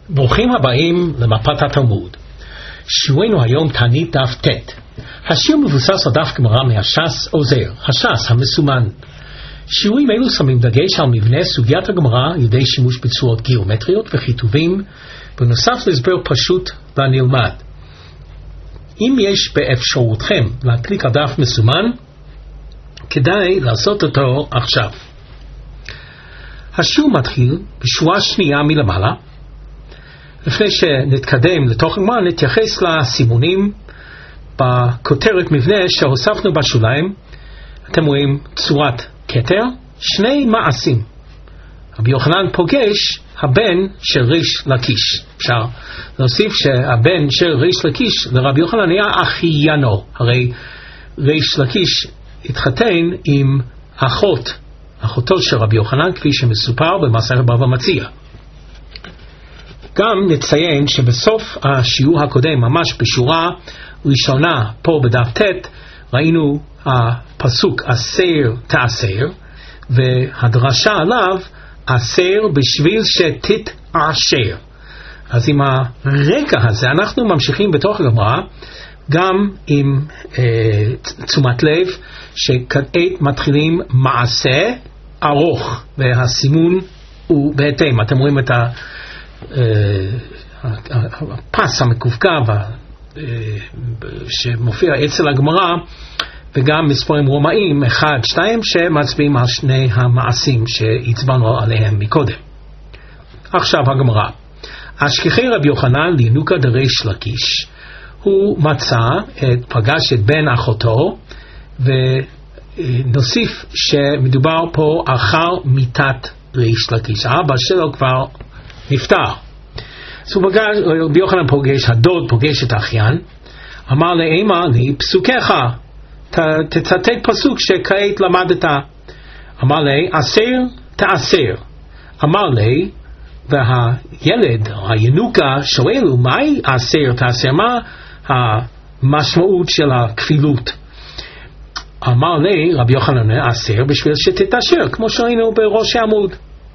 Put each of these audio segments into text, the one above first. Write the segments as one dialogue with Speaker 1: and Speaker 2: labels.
Speaker 1: ברוכים הבאים למפת התלמוד. שיעורנו היום תענית דף ט'. השיעור מבוסס על דף גמרא מהש"ס עוזר, הש"ס המסומן. שיעורים אלו שמים דגש על מבנה סוגיית הגמרא על ידי שימוש בצורות גיאומטריות וכיתובים, בנוסף להסבר פשוט ונלמד. אם יש באפשרותכם להקליק על דף מסומן, כדאי לעשות אותו עכשיו. השיעור מתחיל בשורה שנייה מלמעלה. לפני שנתקדם לתוך הגמרא, נתייחס לסימונים בכותרת מבנה שהוספנו בשוליים. אתם רואים צורת כתר, שני מעשים. רבי יוחנן פוגש הבן של ריש לקיש. אפשר להוסיף שהבן של ריש לקיש לרבי יוחנן היה אחיינו. הרי ריש לקיש התחתן עם אחותו של רבי יוחנן, כפי שמסופר במסכת בבא מציעא. גם נציין שבסוף השיעור הקודם, ממש בשורה ראשונה פה בדף ט', ראינו הפסוק אסר תאסר, והדרשה עליו אסר בשביל שתתעשר. אז עם הרקע הזה אנחנו ממשיכים בתוך הגמרא, גם עם תשומת לב שכעת מתחילים מעשה ארוך, והסימון הוא בהתאם. אתם רואים את הפס המקווקו שמופיע אצל הגמרא, וגם מספרים רומאים 1-2 שמצביעים על שני המעשים שהצבענו עליהם מקודם. עכשיו הגמרא. השכיחי רבי יוחנן לינוקא דריש לקיש. הוא פגש את בן אחותו, ונוסיף שמדובר פה אחר מיתת ריש לקיש. האבא שלו כבר נפטר. אז רבי יוחנן הדוד פוגש את האחיין, אמר לאמא לי פסוקיך, תצטט פסוק שכעת למדת. אמר לי אסר תאסר. אמר לי, והילד הינוקה שואל הוא, מהי אסר תאסר? מה המשמעות של הכפילות? אמר לי רבי יוחנן אסר בשביל שתתעשר, כמו שראינו בראש העמוד.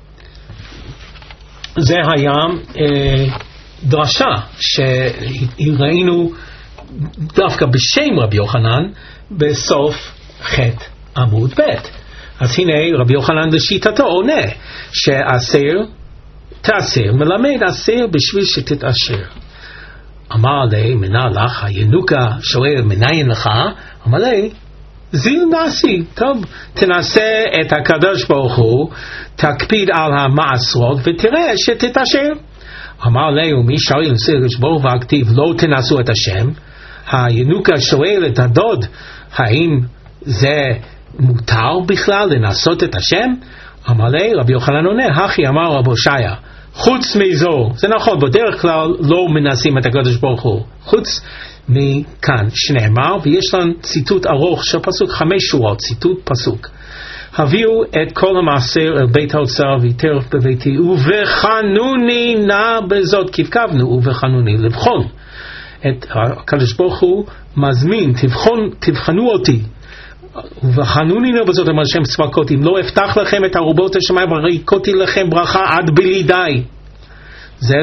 Speaker 1: זה היה דרשה שראינו דווקא בשם רבי יוחנן בסוף חטא עמוד ב'. אז הנה רבי יוחנן לשיטתו עונה שאסר תאסר מלמד אסר בשביל שתתעשר. אמר לי מנה לך, הינוקה שואל מניין לך? אמר לי זיל נעשי, טוב, תנסה את הקדוש ברוך הוא, תקפיד על המעשרות ותראה שתתעשר. אמר לי, ומי שואל לקדוש ברוך הוא והכתיב לא תנסו את השם? הינוקה שואל את הדוד, האם זה מותר בכלל לנסות את השם? אמר לי, רבי יוחנן עונה, הכי אמר רב הושעיה, חוץ מזו, זה נכון, בדרך כלל לא מנסים את הקדוש ברוך הוא, חוץ מכאן שנאמר, ויש לנו ציטוט ארוך של פסוק 5 שורות, ציטוט פסוק. הביאו את כל המעשר אל בית האוצר ויטרף בביתי, ובחנוני נא בזאת, כתבנו ובחנוני, לבחון. את הקדוש ברוך הוא מזמין, תבחנו אותי, ובחנוני נא בזאת, אמר השם צבאות, אם לא אפתח לכם את ארובות השמיים וראיתי לכם ברכה עד בלידי. זה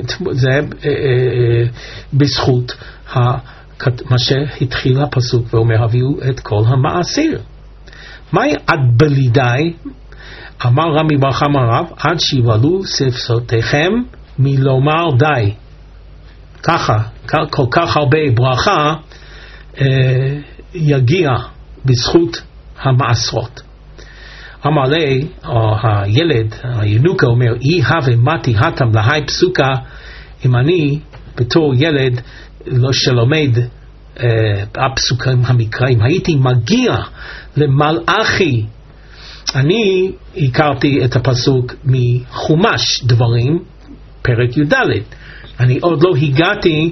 Speaker 1: בזכות מה שהתחיל הפסוק ואומר הביאו את כל המעשר. מהי עד בלידי? אמר רמי בר חמא רב, עד שיבלו שפתותיכם מלומר די. ככה, כל כך הרבה ברכה יגיע בזכות המעשרות. אמר לי, הילד, הינוקה אומר, אי הווה מתי התם להי פסוקה, אם אני בתור ילד לא שלומד הפסוקים המקראים, הייתי מגיע למלאכי. אני הכרתי את הפסוק מחומש דברים, פרק י"ד. אני עוד לא הגעתי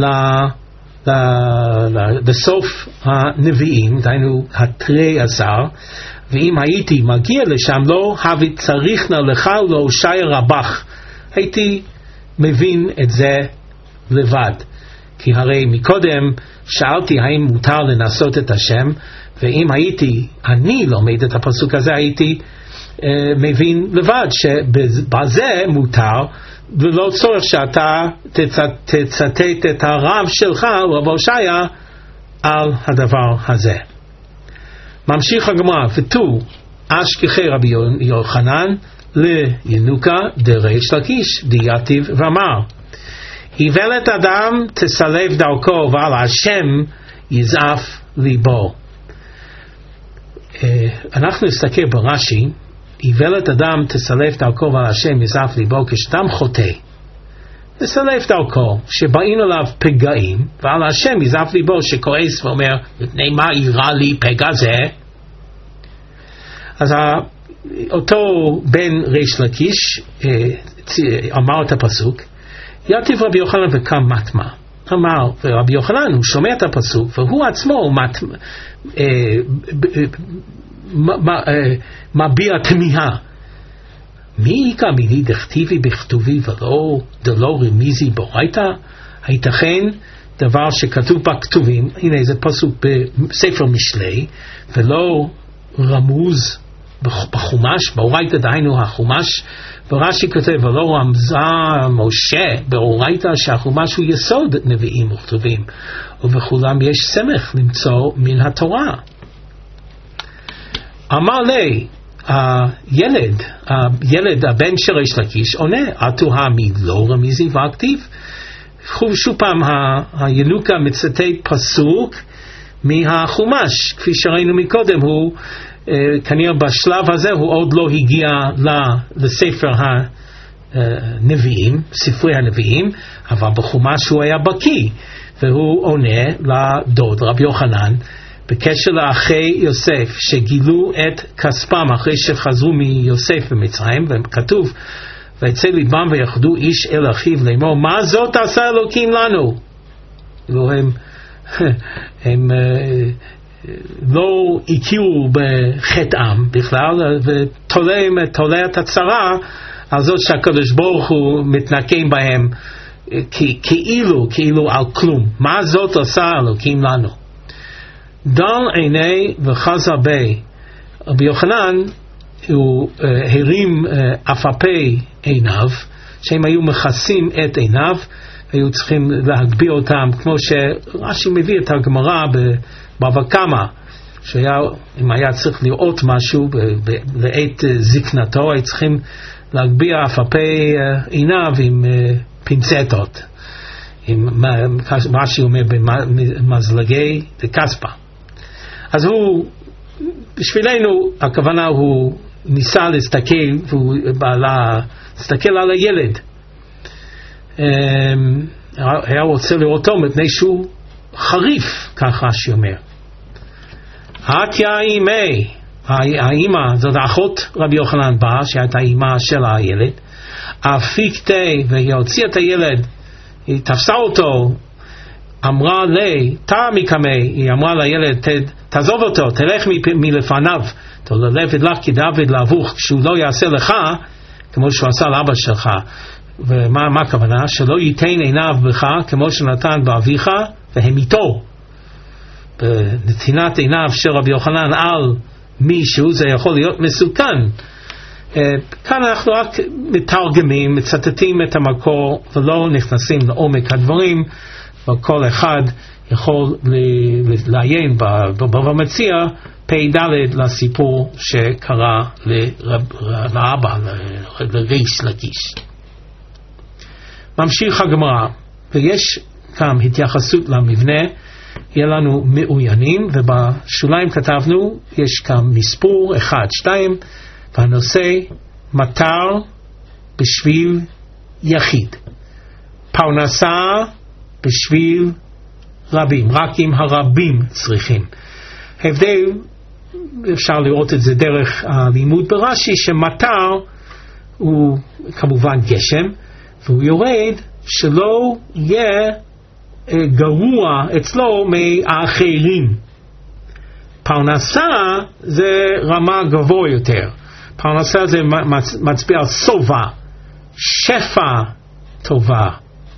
Speaker 1: לסוף הנביאים, דהיינו התרי עשר, ואם הייתי מגיע לשם לא הווי צריכנה לך להושע רבך, הייתי מבין את זה לבד. כי הרי מקודם שאלתי האם מותר לנסות את השם, ואם הייתי אני לומד את הפסוק הזה, הייתי מבין לבד שבזה מותר, ולא צורך שאתה תצטט את הרב שלך, רב הושעיה, על הדבר הזה. ממשיך הגמרא, ותו אשכחי רבי יוחנן לינוקה דריש לקיש דייתיב ואמר, איוולת אדם תסלף דרכו ועל השם יזעף ליבו. אנחנו נסתכל ברש"י, איוולת אדם תסלף דרכו ועל השם יזעף ליבו, כשאדם חוטא תסלף דרכו שבאים אליו פגעים, ועל השם יזעף ליבו שכועס ואומר מפני מה אירע לי פגע זה. אז אותו בן ריש לקיש אמר את הפסוק, יתיב רבי יוחנן וקם מטמא. אמר, ורבי יוחנן הוא שומע את הפסוק והוא עצמו מביע תמיהה, מי יקע מיני דכתיבי בכתובי ולא דלא רמיזי ברייתא? הייתכן דבר שכתוב בכתובים, הנה זה פסוק בספר משלי ולא רמוז בחומש, ברייתא דהיינו החומש, ורש"י כותב ולא רמזה משה ברייתא שהחומש הוא יסוד נביאים וכתובים, ובכולם יש סמך למצוא מן התורה. אמר לי הילד הבן של ריש לקיש עונה, עטוה מלא רמיזי והכתיב. שוב פעם הינוקה מצטט פסוק מהחומש, כפי שראינו מקודם, הוא כנראה בשלב הזה הוא עוד לא הגיע לספר הנביאים, ספרי הנביאים, אבל בחומש הוא היה בקי, והוא עונה לדוד רבי יוחנן בקשר לאחי יוסף שגילו את כספם אחרי שחזרו מיוסף במצרים, וכתוב ויצא ליבם ויחדו איש אל אחיו לאמור, מה זאת עשה אלוקים לנו? הם לא הכירו בחטאם בכלל, ותולה את הצרה על זאת שהקדוש ברוך הוא מתנקם בהם כאילו על כלום. מה זאת עשה אלוקים לנו? דל עיני וחזר בי. רבי יוחנן הוא הרים אפפי עיניו, שהם היו מכסים את עיניו, היו צריכים להגביר אותם, כמו שרש"י מביא את הגמרא בבבא קמא, אם היה צריך לראות משהו לעת זקנתו, היו צריכים להגביר אפפי עיניו עם פינצטות, עם מה שאומר במזלגי דקספא. אז הוא, בשבילנו הכוונה הוא ניסה להסתכל, והוא להסתכל על הילד, היה רוצה לראותו מפני שהוא חריף, ככה שאומר. התיה אימי, האימא, זאת האחות רבי יוחנן באה, שהייתה האימא של הילד, אפיקתי, והיא הוציאה את הילד, היא תפסה אותו, אמרה לי, תעמי קמי, היא אמרה לילד, תעזוב אותו, תלך מלפניו, תלך לך כי דוד לאבוך, כשהוא לא יעשה לך, כמו שהוא עשה לאבא שלך. ומה הכוונה? שלא ייתן עיניו בך כמו שנתן באביך, והם איתו. בנתינת עיניו של רבי יוחנן על מישהו, זה יכול להיות מסוכן. כאן אנחנו רק מתרגמים, מצטטים את המקור, ולא נכנסים לעומק הדברים, וכל אחד יכול לעיין בבבא מציעא פ"ד לסיפור שקרה לאבא, לריש לקיש. ממשיך הגמרא, ויש כאן התייחסות למבנה, יהיה לנו מעוינים, ובשוליים כתבנו, יש כאן מספור 1, 2, והנושא מטר בשביל יחיד, פרנסה בשביל רבים, רק אם הרבים צריכים. הבדל, אפשר לראות את זה דרך הלימוד ברש"י, שמטר הוא כמובן גשם, והוא יורד שלא יהיה גרוע אצלו מהאחרים. פרנסה זה רמה גבוה יותר. פרנסה זה מצביע על סובה, שפע טובה.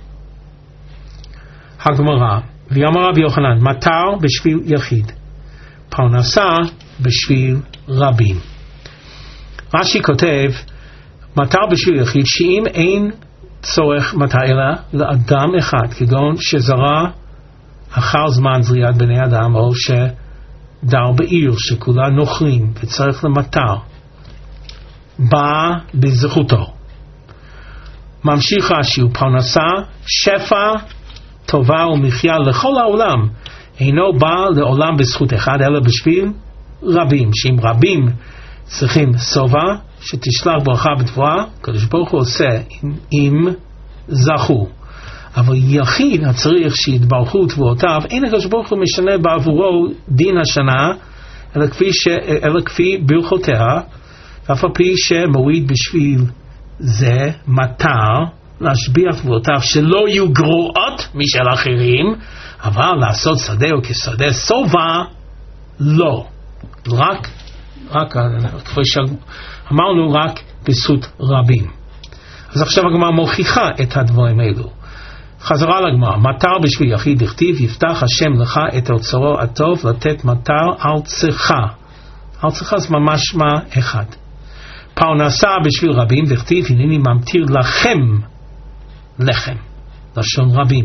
Speaker 1: הגמרא, ויאמר רבי יוחנן, מטר בשביל יחיד, פרנסה בשביל רבים. רש"י כותב, מטר בשביל יחיד, שאם אין צורך מטר אלא לאדם אחד, כגון שזרע אחר זמן זריעת בני אדם, או שדר בעיר שכולה נוכרים וצריך למטר, בא בזכותו. ממשיך רש"י, ופרנסה, שפע, טובה ומחיה לכל העולם, אינו בא לעולם בזכות אחד, אלא בשביל רבים, שאם רבים צריכים סובה, שתשלח ברכה בתבואה, הקדוש ברוך הוא עושה אם זכו. אבל יחיד הצריך שיתברכו תבואותיו, אין הקדוש ברוך הוא משנה בעבורו דין השנה, אלא כפי ברכותיה, ואף על פי שמוריד בשביל זה מטר להשביח תבואותיו שלא יהיו גרועות משל אחרים, אבל לעשות שדה או כשדה סובה לא, רק כפי שאמרנו, רק בזכות רבים. אז עכשיו הגמרא מוכיחה את הדברים האלו. חזרה לגמרא, מטר בשביל יחיד דכתיב, יפתח השם לך את אוצרו הטוב לתת מטר ארצך. ארצך זה ממש מה אחד. פרנסה בשביל רבים דכתיב, הנני ממטיר לכם לחם, לשון רבים.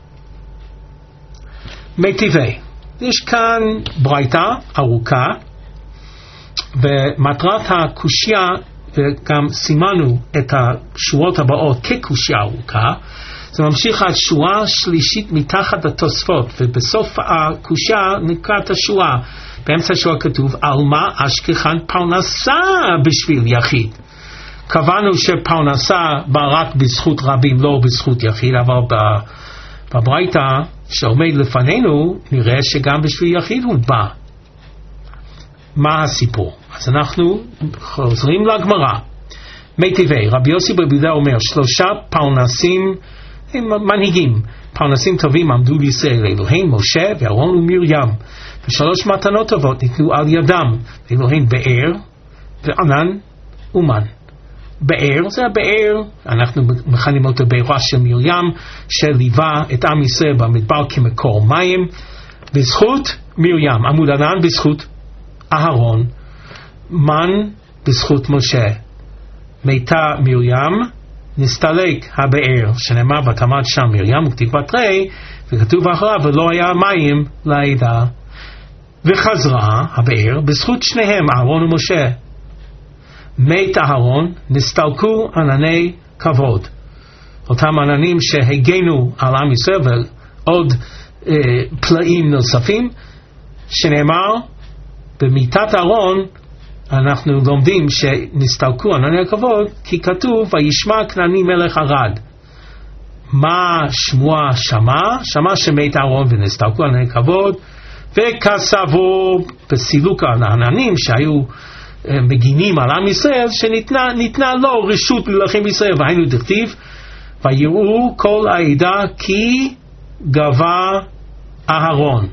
Speaker 1: מיטיבי, יש כאן ברייתא ארוכה, ומטרת הקושיה, וגם סימנו את השורות הבאות כקושיה ארוכה, זה ממשיך עד שורה שלישית מתחת התוספות, ובסוף הקושיה נקראת השורה. באמצע השורה כתוב, על מה אשכחן פרנסה בשביל יחיד. קבענו שפרנסה בא רק בזכות רבים, לא בזכות יחיד, אבל בברייתא שעומד לפנינו, נראה שגם בשביל יחיד הוא בא. מה הסיפור? אז אנחנו חוזרים לגמרא. מיטיבי, רבי יוסי בר יהודה אומר, 3 פרנסים, מנהיגים, פרנסים טובים עמדו לישראל, אלוהים, משה ואהרון ומרים, ו3 מתנות טובות ניתנו על ידם, אלוהים באר וענן ומן. באר זה הבאר, אנחנו מכנים אותו בארה של מרים, שליווה את עם ישראל במדבר כמקור מים, בזכות מרים, עמוד ענן בזכות אהרון, מן בזכות משה. מתה מרים, נסתלק הבאר, שנאמר ותמד שם מרים וכתיב בתרי, וכתוב אחריו ולא היה מים לעדה. וחזרה הבאר בזכות שניהם, אהרון ומשה. מת אהרון, נסתלקו ענני כבוד, אותם עננים שהגנו על עם ישראל, ועוד פלאים נוספים, שנאמר במיתת אהרון אנחנו לומדים שנסתלקו ענני הכבוד, כי כתוב וישמע כנעני מלך ערד. מה שמוע שמע שמת אהרון ונסתלקו ענני כבוד, וכסבו בסילוק העננים שהיו מגינים על עם ישראל, שניתנה לו רשות להילחם בישראל, והיינו דכתיב ויראו כל העדה כי גבה אהרון.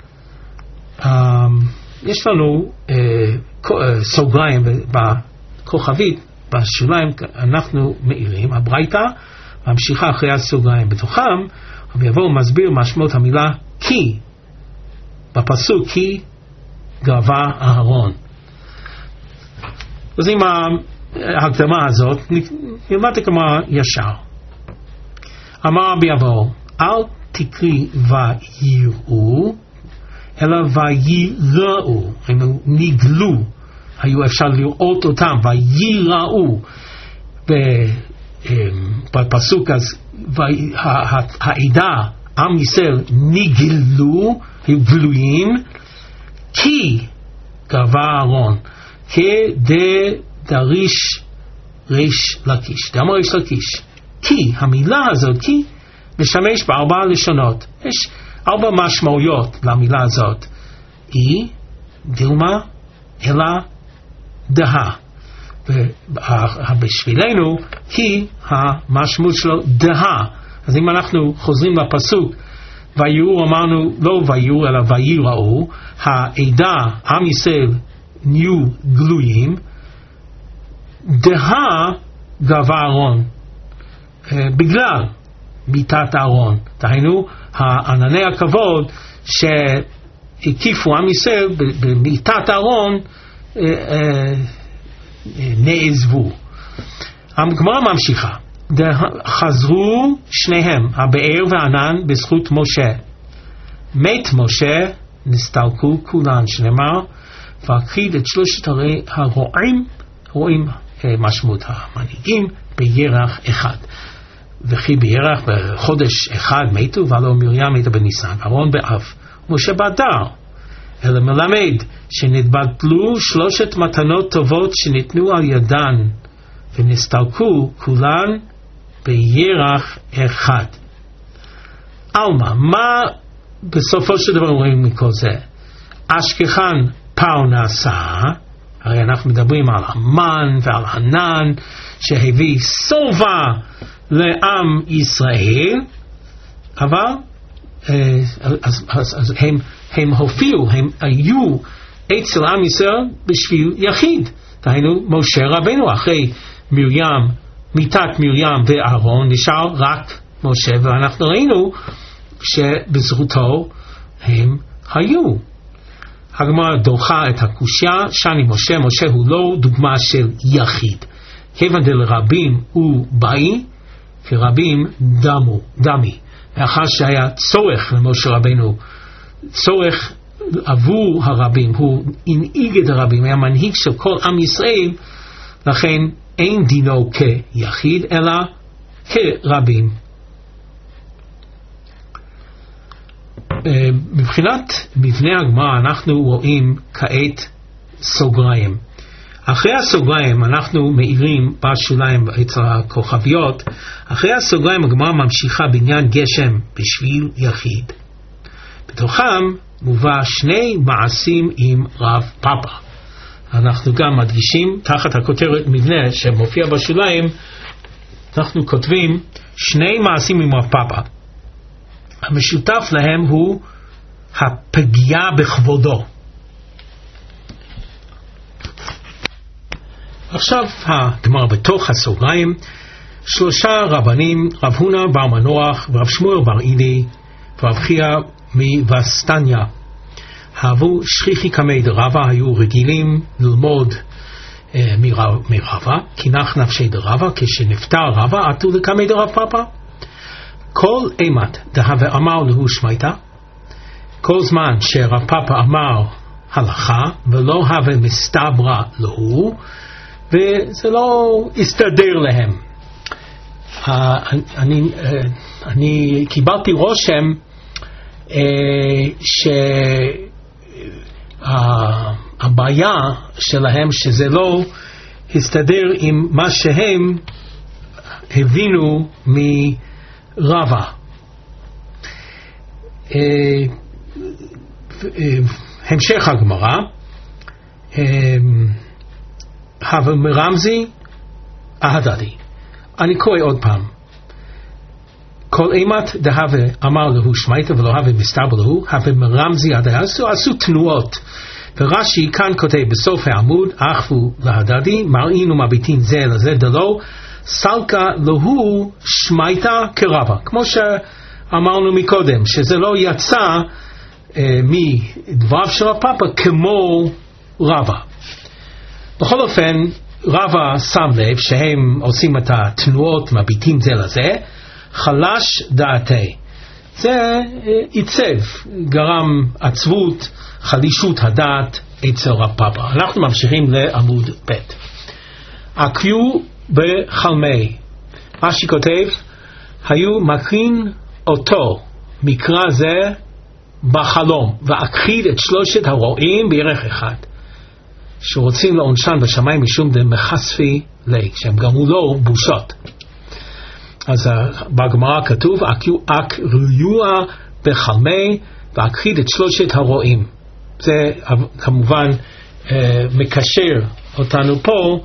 Speaker 1: יש לנו סוגריים בכוכבית בשוליים, אנחנו מאירים, הברייתא ממשיכה אחרי הסוגריים בתוכם, ויבוא ומסביר משמעות המילה כי, בפסוק כי גבה אהרון. אז עם ההקדמה הזאת נלמד כמה ישר. אמר רבי אבאו, אל תקרי ויראו אלא ויראו, הם נגלו, היו אפשר לראות אותם, ויראו. בפסוק אז העדה, עם ישראל נגלו, היו גלויים, כי גבה אהרון, כדריש ריש לקיש, דאמר ריש לקיש. כי, המילה הזאת, כי, משמש ב4 לשונות. יש 4 משמעויות למילה הזאת. היא, דילמה, אלא, דהה. ובשבילנו, כי המשמעות שלו דהה. אז אם אנחנו חוזרים לפסוק, ויראו, אמרנו, לא ויראו, אלא ויראו, העדה, עם ישראל, נהיו גלויים, דהה גבה אהרון. בגלל מיתת אהרון, דהיינו ענני הכבוד שהקיפו עם ישראל במיתת אהרון נעזבו. הגמרא ממשיכה. חזרו שניהם, הבאר והענן, בזכות משה. מת משה, נסתלקו כולן, שנאמר, והכחיד את שלושת הרועים, רואים משמעות המנהיגים, בירח אחד. וכי בירח בחודש אחד מתו, והלא מרים מתה בניסן, אהרון באב, משה באדר. אלא מלמד שנתבטלו שלושת מתנות טובות שניתנו על ידן, ונסתלקו כולן בירח אחד. אלמה, מה בסופו של דבר רואים מכל זה? אשכחן פרנסה, הרי אנחנו מדברים על המן ועל ענן שהביא סובה לעם ישראל, אבל אז הם הופיעו, הם היו אצל עם ישראל בשביל יחיד. דהיינו משה רבנו, אחרי מיתת מרים ואהרון נשאר רק משה, ואנחנו ראינו שבזכותו הם היו. הגמרא דוחה את הקושיה, שאני משה הוא לא דוגמה של יחיד. כיוון דלרבים הוא באי, כרבים דמי. מאחר שהיה צורך למשה רבנו, צורך עבור הרבים, הוא הנהיג את הרבים, היה מנהיג של כל עם ישראל, לכן אין דינו כיחיד, אלא כרבים. מבחינת מבנה הגמרא אנחנו רואים כעת סוגריים. אחרי הסוגריים אנחנו מאירים בשוליים אצל הכוכביות. אחרי הסוגריים הגמרא ממשיכה בעניין גשם בשביל יחיד. בתוכם מובא שני מעשים עם רב פאפא. אנחנו גם מדגישים תחת הכותרת מבנה שמופיע בשוליים, אנחנו כותבים שני מעשים עם רב פאפא. המשותף להם הוא הפגיעה בכבודו. עכשיו הגמרא בתוך הסוגריים, שלושה רבנים, רב הונא בר מנוח ורב שמואל בר אילי ורב חייא מווסטניה, אהבו שכיחי קמי דרבא, היו רגילים ללמוד מרבא, כי נח נפשי דרבא, כשנפטר רבא עטו לקמי דרב פאפא. כל אימת דהווה אמר להו שמייתא, כל זמן שרב פאפא אמר הלכה ולא הווה מסתברא להו, וזה לא הסתדר להם. אני קיבלתי רושם שהבעיה שלהם שזה לא הסתדר עם מה שהם הבינו מרבא. המשך הגמרא, הווה מרמזי אהדדי. אני קורא עוד פעם. כל אימת דהווה אמר להו שמייתא ולא הווה מסתברא להו, הווה מרמזי אהדדי. עשו תנועות. ורש"י כאן כותב בסוף העמוד, אחפו להדדי, מראין ומביטין זה לזה דלו, סלקה להו שמייתא כרבא. כמו שאמרנו מקודם, שזה לא יצא מדבריו של רב פאפא כמו רבא. בכל אופן, רבא שם לב שהם עושים את התנועות, מביטים זה לזה, חלש דעתי. זה עיצב, גרם עצבות, חלישות הדעת אצל רב פאפא. אנחנו ממשיכים לעמוד ב'. עקבו בחלמי. מה שכותב, היו מקרין אותו, מקרא זה בחלום, והכחיד את שלושת הרועים בירך אחד. שרוצים לעונשן בשמיים משום דמחשפי לי, שהם גרמו לו בושות. אז בגמרא כתוב, עקרוה בחלמי, והכחיד את שלושת הרועים. זה כמובן מקשר אותנו פה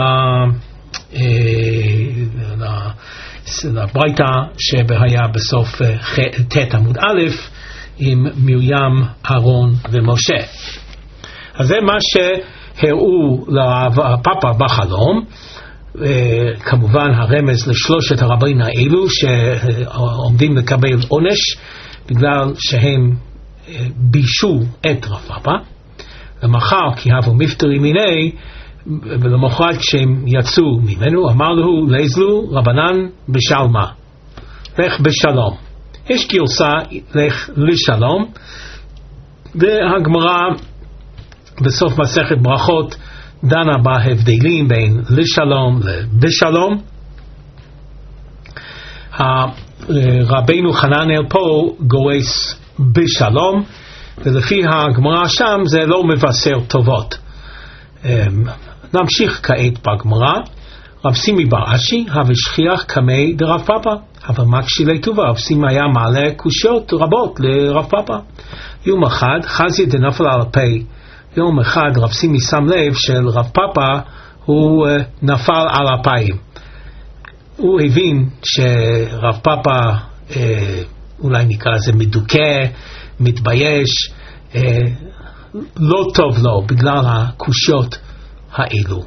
Speaker 1: לברייתא שהיה בסוף ת' עמוד א' עם מרים, אהרון ומשה. אז זה מה שהראו לפאפא בחלום, כמובן הרמז לשלושת הרבנים האלו שעומדים לקבל עונש בגלל שהם בישו את רב פאפא. ומחר כי הבו מפטרי מיני, ולמחרת כשהם יצאו ממנו, אמר לו, לזלו רבנן בשלמה, לך בשלום. יש גרסה, לך לשלום, והגמרא בסוף מסכת ברכות דנה בהבדלים בין לשלום לבשלום. רבינו חננאל פה גורס בשלום, ולפי הגמרא שם זה לא מבשר טובות. נמשיך כעת בגמרא. רב סימי בר אשי הווה שכיח קמי דרב פאפא, אבל מקשי לטובה. רב סימי היה מעלה קושיות רבות לרב פאפא. יום אחד חזי דנפל על הפה. יום אחד רב סימי שם לב של רב פאפא הוא נפל על הפיים. הוא הבין שרב פאפא אולי נקרא לזה מדוכא, מתבייש, לא טוב לו בגלל הקושיות האלו.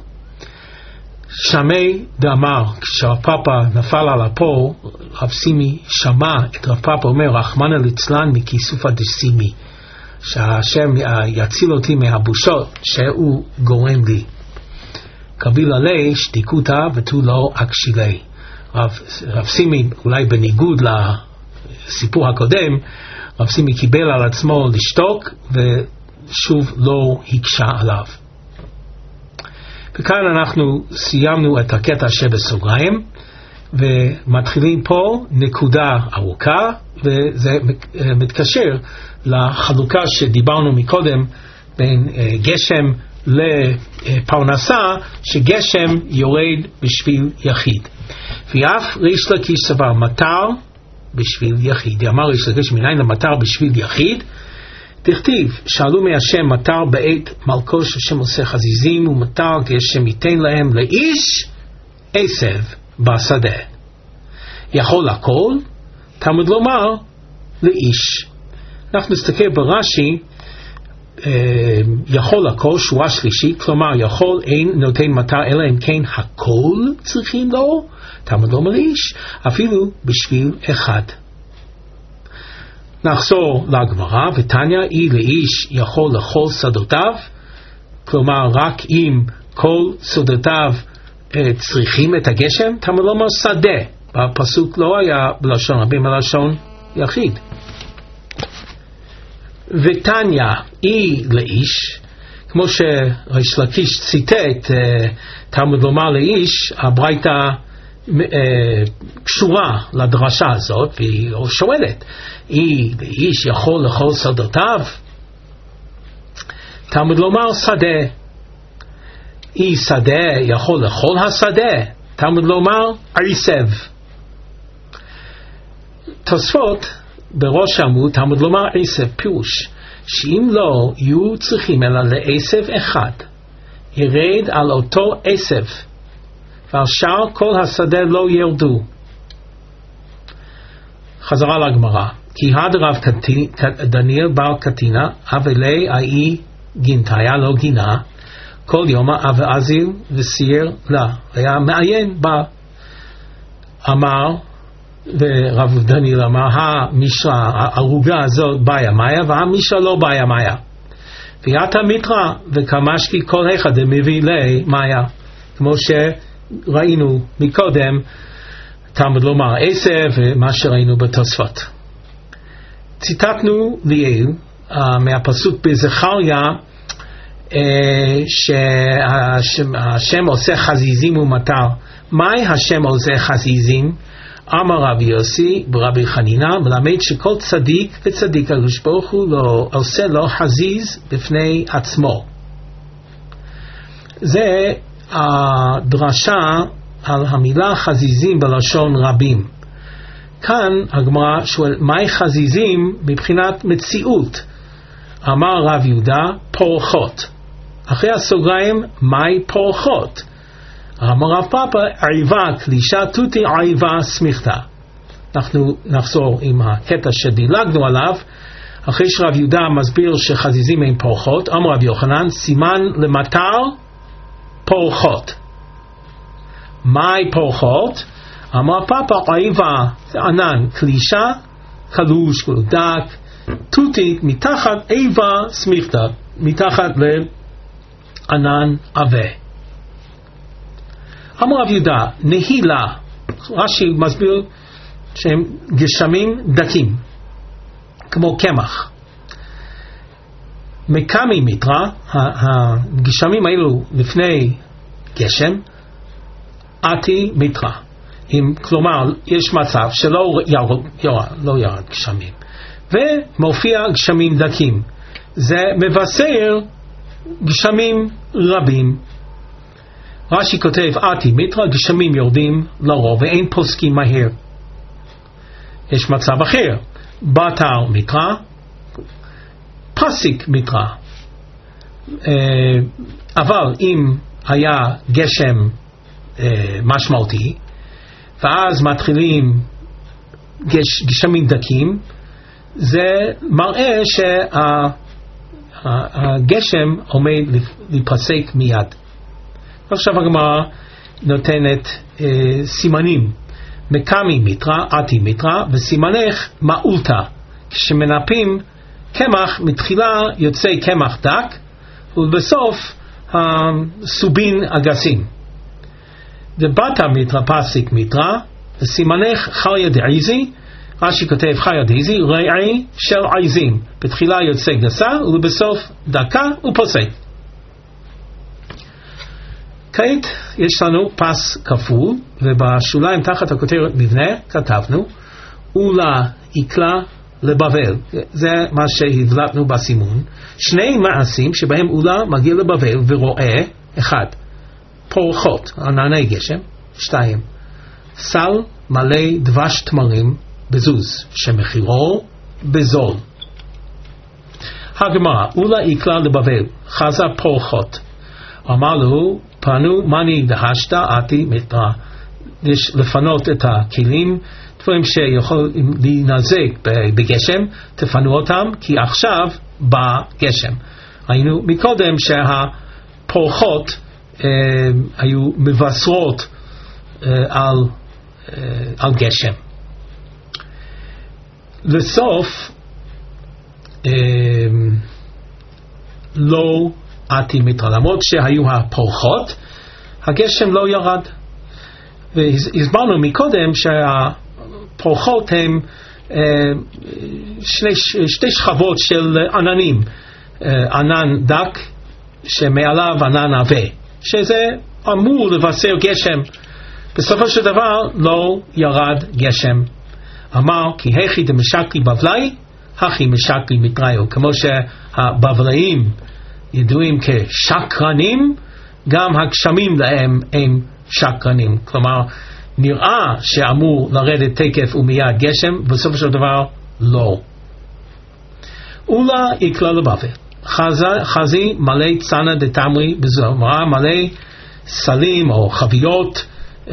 Speaker 1: שמי דאמר, כשרב פאפא נפל על אפו, רב סימי שמע את רב פאפא אומר, רחמנא ליצלן מכיסופא דסימי, שהשם יציל אותי מהבושות שהוא גורם לי. קבילה לי שתיקותא ותו לא אקשילי. רב סימי, אולי בניגוד לסיפור הקודם, רב סימי קיבל על עצמו לשתוק ושוב לא הקשה עליו. וכאן אנחנו סיימנו את הקטע שבסוגריים ומתחילים פה נקודה ארוכה, וזה מתקשר לחלוקה שדיברנו מקודם בין גשם לפרנסה, שגשם יורד בשביל יחיד. ואף ריש לקיש סבר מטר בשביל יחיד. אמר ריש לקיש, מניין למטר בשביל יחיד? תכתיב, שאלו מהשם מטר בעת מלכו שהשם עושה חזיזים, ומטר כשם ייתן להם לאיש עשב בשדה. יכול הכל? תלמוד לומר לאיש. אנחנו נסתכל ברש"י, יכול הכל, שורה שלישית, כלומר יכול אין נותן מטר אלא אם כן הכל צריכים לו, תלמוד לומר לאיש, אפילו בשביל אחד. נחזור לגמרא, ותניא אי לאיש יכול לכל שדותיו, כלומר רק אם כל שדותיו צריכים את הגשם, תלמוד לומר שדה. בפסוק לא היה בלשון רבים, בלשון יחיד. ותניא אי לאיש, כמו שריש לקיש ציטט, תלמוד לומר לאיש, הברייתא קשורה לדרשה הזאת, והיא שואלת, אי לאיש יכול לכל שדותיו? תלמוד לומר שדה. אי שדה יכול לכל השדה? תלמוד לומר עשב. תוספות בראש העמוד, תלמוד לומר עשב, פירוש שאם לא יהיו צריכים אלא לעשב אחד, ירד על אותו עשב, ועל שאר כל השדה לא ירדו. חזרה לגמרא, כי הדרב דניאל בר קטינה אבלי האי גינתיה לא גינה, כל יום אבאזיל וסייר לה, היה מעיין בה. אמר ורב דניאל אמר, המשרה, הערוגה הזאת באיה מאיה, והמשרה לא באיה מאיה. ויתה מיתרא וקמשקי כל אחד מביא לי מאיה, כמו שראינו מקודם, תלמוד לומר עשב, ומה שראינו בתוספות. ציטטנו ליאל מהפסוק בזכריה, שהשם עושה חזיזים ומטר. מהי השם עושה חזיזים? אמר רבי יוסי ברבי חנינה, מלמד שכל צדיק וצדיק הקדוש ברוך הוא לא עושה לו חזיז בפני עצמו. זה הדרשה על המילה חזיזים בלשון רבים. כאן הגמרא שואל, מהי חזיזים מבחינת מציאות? אמר רב יהודה, פורחות. אחרי הסוגריים, מהי פורחות? אמר רב פאפא, עיבה קלישה תותי עיבה סמיכתא. אנחנו נחזור עם הקטע שדילגנו עליו. אחרי שרב יהודה מסביר שחזיזים הם פורחות, אמר רב יוחנן, סימן למטר פורחות. מהי פורחות? אמר פאפא, עיבה זה ענן, קלישה קלוש דק, תותית מתחת עיבה סמיכתא, מתחת לענן עבה. אמר רב יהודה, נהילה, רש"י מסביר שהם גשמים דקים, כמו קמח. מקמי מיטרה, הגשמים האלו לפני גשם, עתי מיטרה. כלומר, יש מצב שלא ירד גשמים, ומופיע גשמים דקים. זה מבשר גשמים רבים. רש"י כותב, עתי מיטרה, גשמים יורדים לרוב, ואין פוסקים מהר. יש מצב אחר, בתר מיטרה, פסיק מיטרה. אבל אם היה גשם משמעותי, ואז מתחילים גשמים דקים, זה מראה שהגשם עומד להיפסק מיד. עכשיו הגמרא נותנת סימנים, מקמי מיטרה, עתי מיטרה, וסימנך מעולתא. כשמנפים קמח, מתחילה יוצא קמח דק, ובסוף סובין אגסים. דבתא מיטרה, פסיק מיטרה, וסימנך חיה דעיזי, רש"י כותב חיה דעיזי, רעי של עיזים. בתחילה יוצא גסה, ובסוף דקה ופוסק. כעת יש לנו פס כפול, ובשוליים תחת הכותרת מבנה כתבנו אולה יקלה לבבל. זה מה שהבלטנו בסימון. שני מעשים שבהם אולה מגיע לבבל ורואה, אחד, פורחות, ענני גשם, 2, סל מלא דבש תמרים בזוז, שמחירו בזול. הגמרא, אולה יקלה לבבל, חזה פורחות. אמר לו, פנו מני דהשת עתי מיטרה. יש לפנות את הכלים, דברים שיכולים להינזק בגשם, תפנו אותם, כי עכשיו בא גשם. ראינו מקודם שהפורחות היו מבשרות על גשם. לסוף לא עתי מיטרה, למרות שהיו הפורחות, הגשם לא ירד. והסברנו מקודם שהפורחות הם שתי שכבות של עננים, ענן דק שמעליו ענן עבה, שזה אמור לבשר גשם. בסופו של דבר לא ירד גשם. אמר כי הכי דמשקלי בבלי, הכי משקלי מיטראיו. כמו שהבבליים ידועים כשקרנים, גם הגשמים להם הם שקרנים. כלומר, נראה שאמור לרדת תקף ומיד גשם, בסופו של דבר לא. אולה יקלה לבבל, חזי מלא צנע דתמרי בזוהרה, מלא סלים או חביות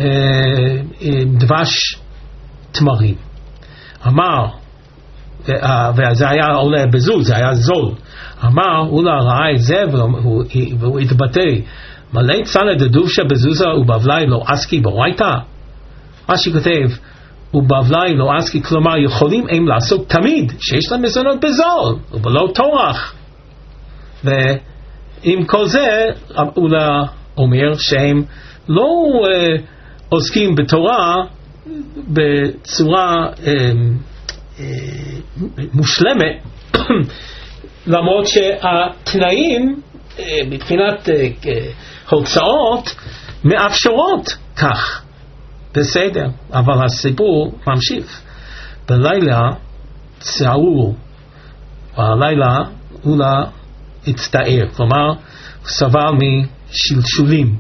Speaker 1: דבש תמרים. אמר, וזה היה עולה בזול, זה היה זול. אמר, אולה ראה את זה והוא התבטא, מלא צנע דדובשה בזוזה ובבלי לא עסקי ברייתא. רש"י כותב, ובבלי לא עסקי, כלומר יכולים הם לעסוק תמיד שיש להם מזונות בזול ובלא טורח. ועם כל זה אולה אומר שהם לא עוסקים בתורה בצורה מושלמת, למרות שהתנאים מבחינת הוצאות מאפשרות כך. בסדר, אבל הסיפור ממשיך. בלילה צערו, והלילה אולה הצטער, כלומר הוא סבל משלשולים.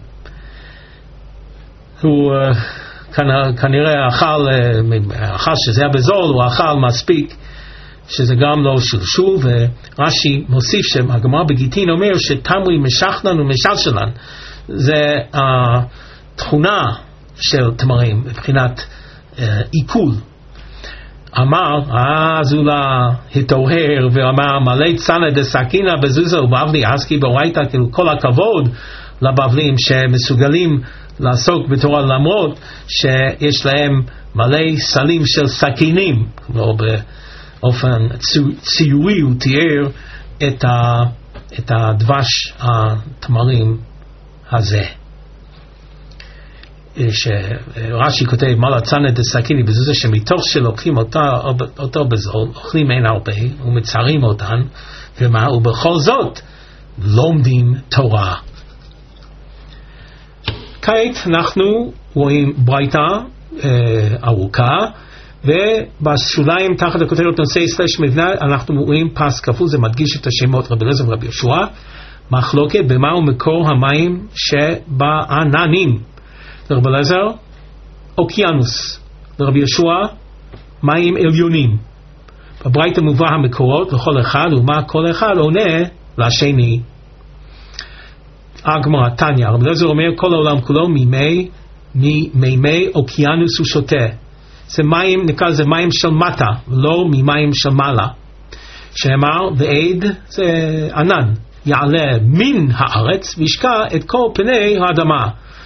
Speaker 1: הוא כנראה אכל שזה היה בזול, הוא אכל מספיק שזה גם לא שלשול. ורש"י מוסיף שהגמרא בגיטין אומר שתמרי משכנן ומשלשלן, זה התכונה של תמרים מבחינת עיכול. אמר, אז אולה התעורר ואמר, מלא צנע דסכינה בזוזה ובבלי עסקי ברייתא. כאילו כל הכבוד לבבלים שמסוגלים לעסוק בתורה, למרות שיש להם מלא סלים של סכינים. לא באופן ציורי הוא תיאר את הדבש התמרים הזה. שרש"י כותב מלא צנא דסכיני בזה שמתוך שלוקחים אותו בזול אוכלים אין הרבה ומצרים אותן ובכל זאת לומדים תורה. כעת אנחנו רואים ברייתא ארוכה, ובשוליים תחת הכותרת נושא סלש מבנה אנחנו רואים פס כפול, זה מדגיש את השמות רבי אליעזר ורבי יהושע. מחלוקת במהו מקור המים שבעננים. לרבי אליעזר אוקיינוס, לרבי יהושע מים עליונים. בברייתא מובא המקורות לכל אחד ומה כל אחד עונה לשני. הגמרא תניא, רבי אליעזר אומר כל העולם כולו מימי אוקיינוס הוא שותה. זה מים, נקרא לזה מים של מטה, לא ממים של מעלה. שאמר ועד זה ענן, יעלה מן הארץ וישקע את כל פני האדמה.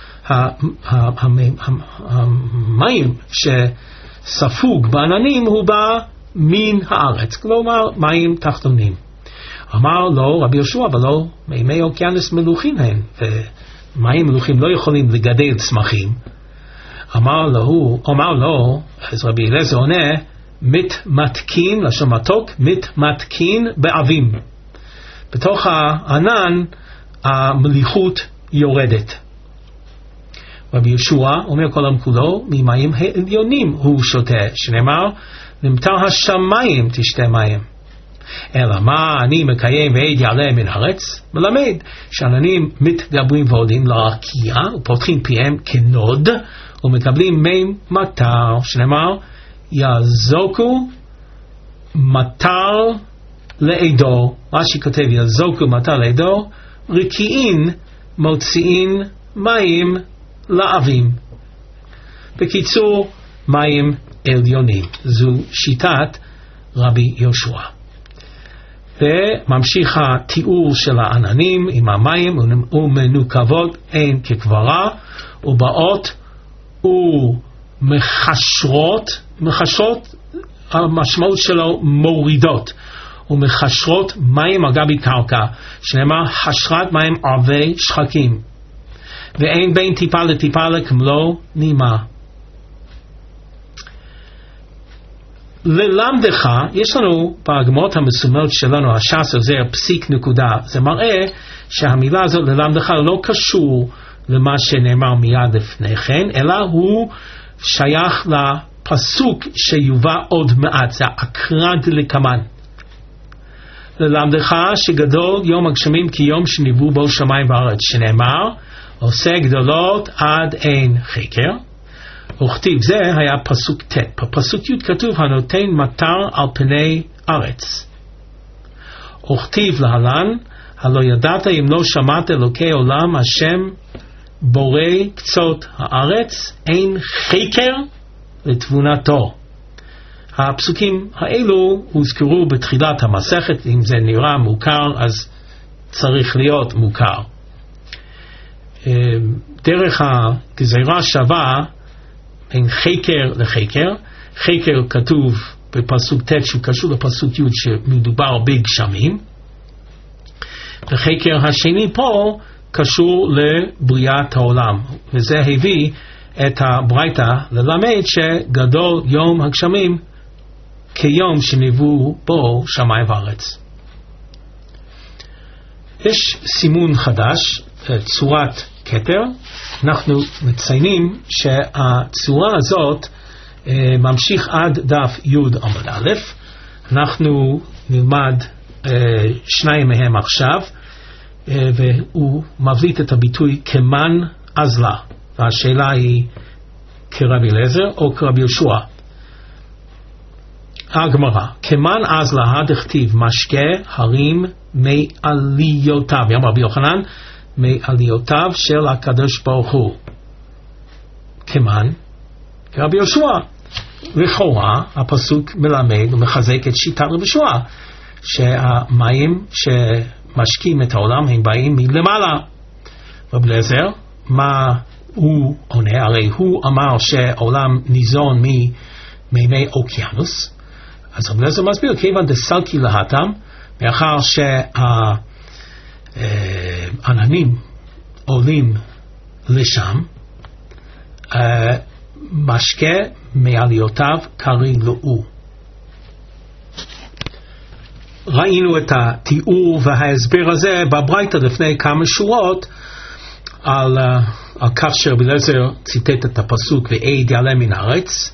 Speaker 1: המים שספוג בעננים הוא בא מן הארץ, כלומר מים תחתונים. אמר לו רבי יהושע, אבל לא, מימי אוקיינוס מלוכים הן, ומים מלוכים לא יכולים לגדל צמחים. אמר לו, אז רבי אליעזר עונה, מתמתקין, לשון מתוק, מתמתקין באבים. בתוך הענן המליחות יורדת. רבי יהושע אומר כל העולם כולו, ממים העליונים הוא שותה, שנאמר, נמטר השמיים תשתה מים. אלא מה אני מקיים ועד יעלה מן הארץ? מלמד שעננים מתגברים ועולים לרקיע ופותחים פיהם כנוד ומקבלים מי מטר, שנאמר יזוקו מטר לעדו. רש"י כותב יזוקו מטר לעדו, רקיעין מוציאים מים לאבים. בקיצור, מים עליונים. זו שיטת רבי יהושע. וממשיך התיאור של העננים עם המים ומנוקבות אין כקברה ובאות ומחשרות. מחשרות המשמעות שלו מורידות ומחשרות מים על גבי קרקע, שנאמר חשרת מים ערבי שחקים ואין בין טיפה לטיפה לכמלוא נימה. ללמדך, יש לנו בהגמרות המסומות שלנו, הש"ס עוזר פסיק נקודה, זה מראה שהמילה הזאת ללמדך לא קשור למה שנאמר מיד לפני כן, אלא הוא שייך לפסוק שיובא עוד מעט, זה אקרא דלקמן. ללמדך שגדול יום הגשמים כי יום שניבאו בו שמיים וארץ, שנאמר עושה גדולות עד אין חקר. וכתיב זה היה פסוק ט'. בפסוק י' כתוב הנותן מטר על פני ארץ. וכתיב להלן הלא ידעת אם לא שמעת אלוקי עולם השם בורא קצות הארץ אין חקר לתבונתו. הפסוקים האלו הוזכרו בתחילת המסכת, אם זה נראה מוכר אז צריך להיות מוכר. דרך הגזירה שווה בין חקר לחקר. חקר כתוב בפסוק ט' שהוא קשור לפסוק י' שמדובר בגשמים, וחקר השני פה קשור לבריאת העולם, וזה הביא את הברייתא ללמד שגדול יום הגשמים כיום שניבאו בו שמיים וארץ. יש סימון חדש, צורת כתר. אנחנו מציינים שהצורה הזאת ממשיך עד דף י' עמוד א'. אנחנו נלמד שניים מהם עכשיו, והוא מבליט את הביטוי כמן אזלה, והשאלה היא כרבי אליעזר או כרבי יהושע. הגמרא, כמן אזלה דכתיב משקה הרים מעליותיו, אמר רבי יוחנן מעליותיו של הקדוש ברוך הוא. כמן כרבי יהושע. לכאורה הפסוק מלמד ומחזק את שיטת רבי יהושע שהמים שמשקים את העולם הם באים מלמעלה. רבי אליעזר, מה הוא עונה? הרי הוא אמר שהעולם ניזון ממימי אוקיינוס. אז רבי אליעזר מסביר כיוון דסלקי להתם, מאחר שהעננים עולים לשם, משקה מעליותיו קרי לו. ראינו את התיאור וההסבר הזה בברייתא לפני כמה שורות על כך שרבי אליעזר ציטט את הפסוק ועד יעלה מן הארץ,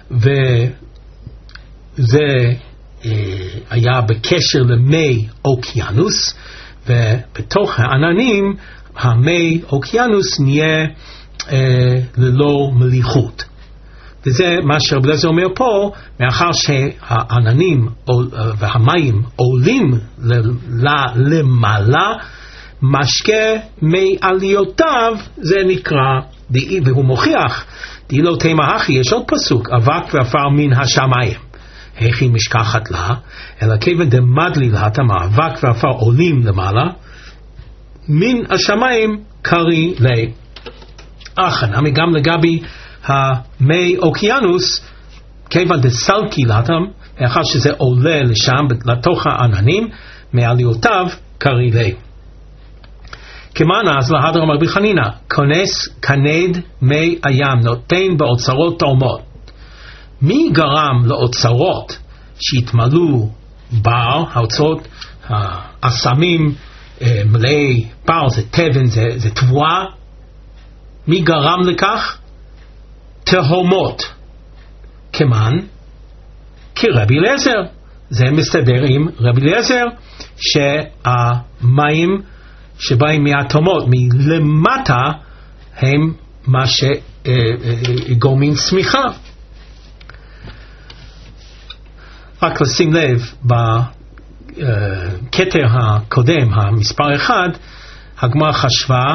Speaker 1: וזה היה בקשר למי אוקיינוס, ובתוך העננים המי אוקיינוס נהיה ללא מליחות. וזה מה שרבי אליעזר אומר פה, מאחר שהעננים והמים עולים למעלה, משקה מעליותיו זה נקרא, והוא מוכיח, דאילו תימא הכי, יש עוד פסוק, אבק ועפר מן השמיים. הכי משכחת לה, אלא כיוון דמדלי להתאמה, אבק ועפר עולים למעלה, מן השמיים קרי לי. נמי גם לגבי המי אוקיינוס, כיוון דסלקי לאטם, מאחר שזה עולה לשם, לתוך העננים, מעליותיו קרי לי. כמן אז להדר אמר רבי חנינא, כונס כנד מי הים, נותן באוצרות תאומות. מי גרם לאוצרות שהתמלאו בר, האוצרות, האסמים, מלאי בר, זה תבן, זה תבואה? מי גרם לכך? תהומות. כמן? כרבי אליעזר. זה מסתדר עם רבי אליעזר, שהמים שבאים מהתהומות, מלמטה, הם מה שגורמים צמיחה. רק לשים לב, בקטע הקודם, המספר 1, הגמרא חשבה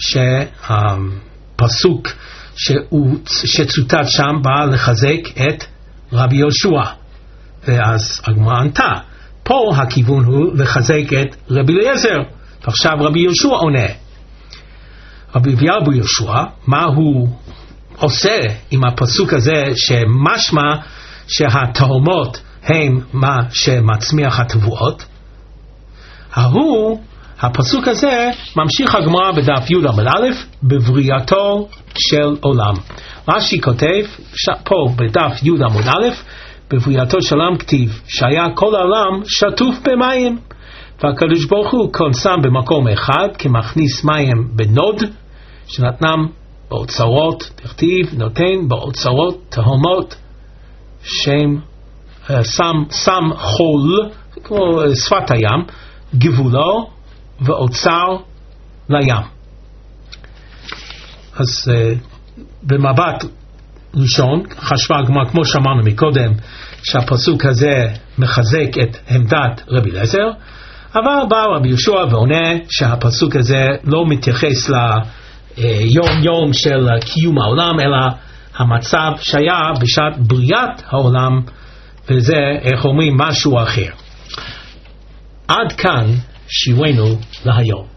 Speaker 1: שהפסוק שצוטט שם בא לחזק את רבי יהושע, ואז הגמרא ענתה, פה הכיוון הוא לחזק את רבי אליעזר, ועכשיו רבי יהושע עונה. רבי יהושע, מה הוא עושה עם הפסוק הזה שמשמע שהתהומות הם מה שמצמיח התבואות? הפסוק הזה ממשיך הגמרא בדף י' עמוד א', בבריאתו של עולם. רש"י כותב פה בדף י' עמוד א', בבריאתו של עולם כתיב שהיה כל העולם שטוף במים, והקדוש ברוך הוא כונסם במקום אחד כמכניס מים בנוד, שנתנם באוצרות, תכתיב נותן באוצרות תהומות, שם שם חול, כמו שפת הים, גבולו ואוצר לים. אז במבט ראשון חשבה הגמרא, כמו שאמרנו מקודם, שהפסוק הזה מחזק את עמדת רבי אליעזר, אבל בא רבי יהושע ועונה שהפסוק הזה לא מתייחס ליום יום של קיום העולם, אלא המצב שהיה בשעת בריאת העולם, וזה, איך אומרים, משהו אחר. עד כאן שירנו להיום.